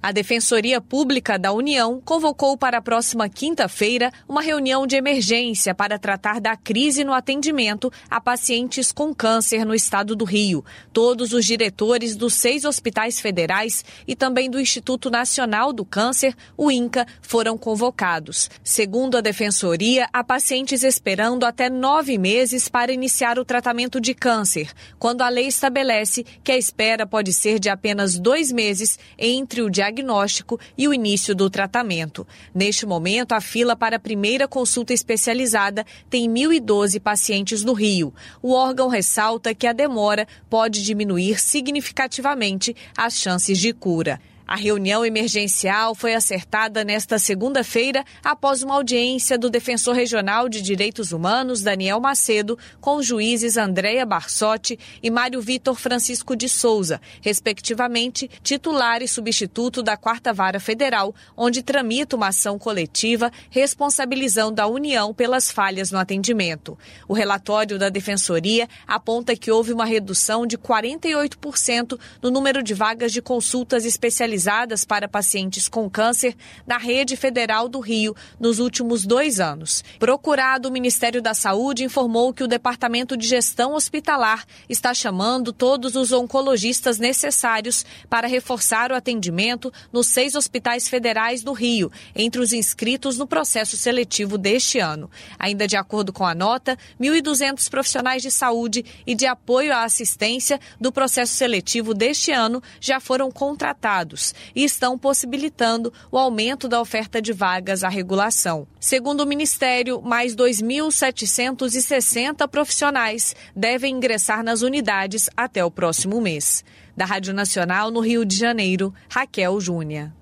A Defensoria Pública da União convocou para a próxima quinta-feira uma reunião de emergência para tratar da crise no atendimento a pacientes com câncer no estado do Rio. Todos os diretores dos 6 hospitais federais e também do Instituto Nacional do Câncer, o INCA, foram convocados. Segundo a Defensoria, há pacientes esperando até 9 meses para iniciar o tratamento de câncer, quando a lei estabelece que a espera pode ser de apenas 2 meses entre o diagnóstico e o início do tratamento. Neste momento, a fila para a primeira consulta especializada tem 1.012 pacientes no Rio. O órgão ressalta que a demora pode diminuir significativamente as chances de cura. A reunião emergencial foi acertada nesta segunda-feira após uma audiência do Defensor Regional de Direitos Humanos, Daniel Macedo, com os juízes Andréia Barsotti e Mário Vitor Francisco de Souza, respectivamente, titular e substituto da 4ª Vara Federal, onde tramita uma ação coletiva responsabilizando a União pelas falhas no atendimento. O relatório da Defensoria aponta que houve uma redução de 48% no número de vagas de consultas especializadas para pacientes com câncer na Rede Federal do Rio nos últimos 2 anos. Procurado, o Ministério da Saúde informou que o Departamento de Gestão Hospitalar está chamando todos os oncologistas necessários para reforçar o atendimento nos 6 hospitais federais do Rio, entre os inscritos no processo seletivo deste ano. Ainda de acordo com a nota, 1.200 profissionais de saúde e de apoio à assistência do processo seletivo deste ano já foram contratados e estão possibilitando o aumento da oferta de vagas à regulação. Segundo o Ministério, mais 2.760 profissionais devem ingressar nas unidades até o próximo mês. Da Rádio Nacional, no Rio de Janeiro, Raquel Júnior.